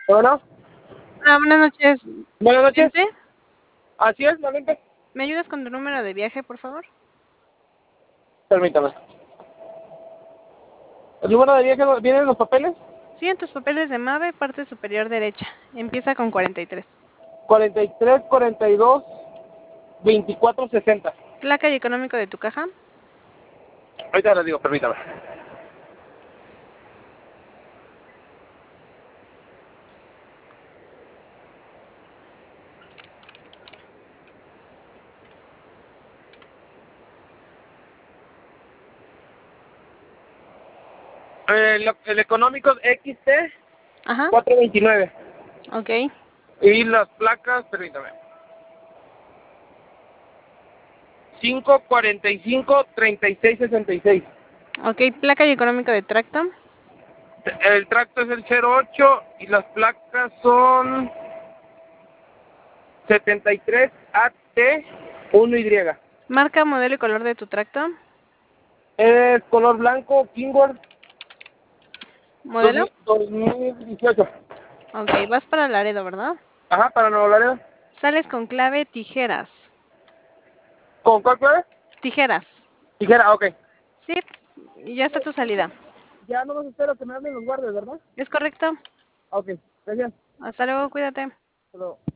Bueno, Buenas noches. buenas noches. Vicente, Así es, Valente. ¿me ayudas con tu número de viaje, por favor? Permítame. ¿El número de viaje viene en los papeles? Sí, en tus papeles de MAVE, parte superior derecha. Empieza con 43. 43, 42, 24, 60. Placa y económico de tu caja. Ahorita les digo, permítame. El económico es XT Ajá, 429. ok. Y las placas, permítame. 545, 36, 66. Ok, placa y económico de tracto. El tracto es el 08 y las placas son 73 AT 1Y. Marca, modelo y color de tu tracto. Es color blanco, Kingworth ¿Modelo? 2018. Ok, vas para Laredo, ¿verdad? Ajá, para Nuevo Laredo. Sales con clave tijeras. ¿Con cuál clave? Tijeras. Tijera, ok. Sí, y ya está tu salida. Ya no más espero que me hablen los guardias, ¿verdad? ¿Es correcto? Ok, gracias. Hasta luego, cuídate. Hasta luego.